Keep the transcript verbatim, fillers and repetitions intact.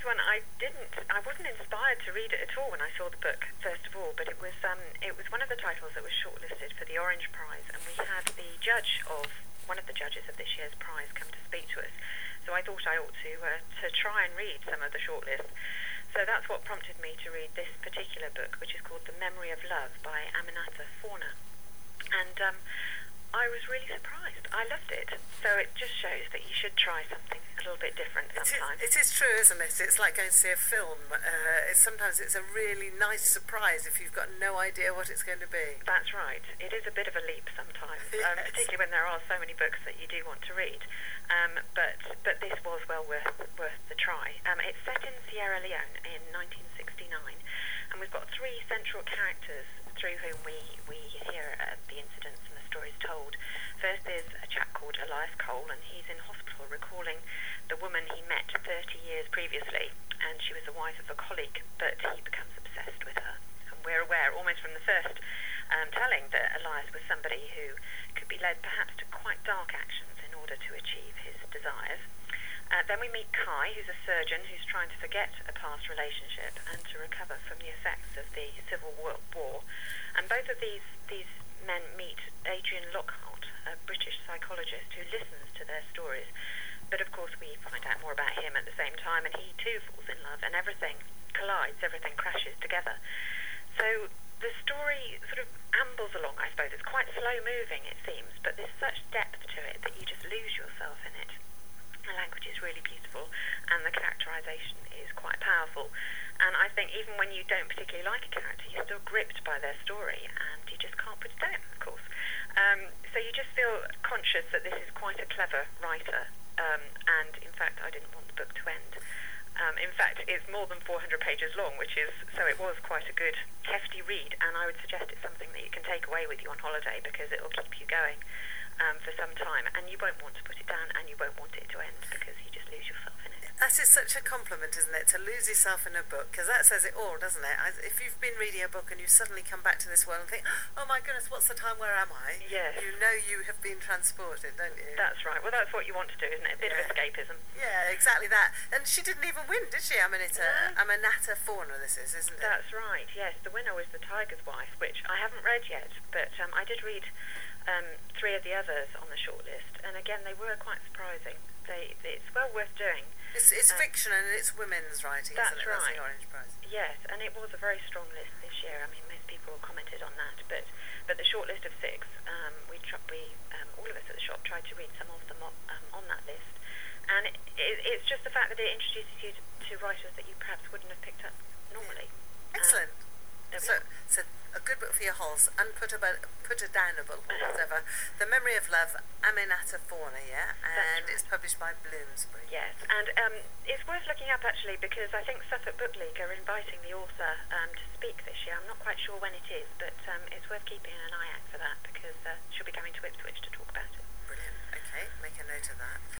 one I didn't, I wasn't inspired to read it at all when I saw the book, first of all, but it was um, it was one of the titles that was shortlisted for the Orange Prize, and we had the judge of, one of the judges of this year's prize come to speak to us. So I thought I ought to uh, to try and read some of the shortlist. So that's what prompted me to read this particular book, which is called The Memory of Love by Aminata Forna. And um, I was really surprised. I loved it. So it just shows that you should try something a little bit different sometimes. It is, it is true, isn't it? It's like going to see a film. Uh, it's, sometimes it's a really nice surprise if you've got no idea what it's going to be. That's right. It is a bit of a leap sometimes, Yes. um, particularly when there are so many books that you do want to read. Um, but but this was well worth worth the try. Um, it's set in Sierra Leone in nineteen sixty-nine, and we've got three central characters through whom we, we hear uh, the incidents and the stories told. First is a chap called Elias Cole, and he's in hospital recalling the woman he met thirty years previously, and she was the wife of a colleague, but he becomes obsessed with her. And we're aware, almost from the first um, telling, that Elias was somebody who could be led perhaps to quite dark actions in order to achieve his desires. Uh, then we meet Kai, who's a surgeon who's trying to forget a past relationship and to recover from the effects of the Civil War. And both of these, these men meet Adrian Lockhart, a British psychologist who listens to their stories. But of course we find out more about him at the same time, and he too falls in love, and everything collides, everything crashes together. So the story sort of ambles along, I suppose. It's quite slow moving, it seems, but there's such depth to it that you just lose yourself in it. The language is really beautiful, and the characterisation is quite powerful. And I think even when you don't particularly like a character, you're still gripped by their story, and you just can't put it down, of course. Um, so you just feel conscious that this is quite a clever writer, um, and in fact I didn't want the book to end. Um, in fact, it's more than four hundred pages long, which is, so it was quite a good, hefty read, and I would suggest it's something that you can take away with you on holiday, because it will keep you going um, for some time, and you won't want to put it down, and you won't want it to end, because you just lose yourself in it. That is such a compliment, isn't it, to lose yourself in a book, because that says it all, doesn't it? I, if you've been reading a book and you suddenly come back to this world and think, oh my goodness, what's the time, where am I? Yes. You know you have been transported, don't you? That's right. Well, that's what you want to do, isn't it? A bit Yeah. of escapism. Yeah, exactly that. And she didn't even win, did she? Aminata, No. Aminata Forna, this is, isn't it? That's right, yes. The winner was The Tiger's Wife, which I haven't read yet, but um, I did read um, three of the others on the shortlist, and again, they were quite surprising. They, it's well worth doing. It's, it's um, fiction and it's women's writing, that's isn't it? right. That's the Orange Prize. Yes, and it was a very strong list this year. I mean, most people commented on that, but but the short list of six, um, we tr- we um, all of us at the shop tried to read some of them on, um, on that list, and it, it, it's just the fact that it introduces you to, to writers that you perhaps wouldn't have picked up normally. Excellent. Um, So, so a good book for your holes, unput put a downable, or whatever. The Memory of Love, Aminata Forna, yeah, and right. it's published by Bloomsbury. Yes, and um, it's worth looking up actually, because I think Suffolk Book League are inviting the author um, to speak this year. I'm not quite sure when it is, but um, it's worth keeping an eye out for that, because uh, she'll be going to Ipswich to talk about it. Brilliant. Okay, make a note of that.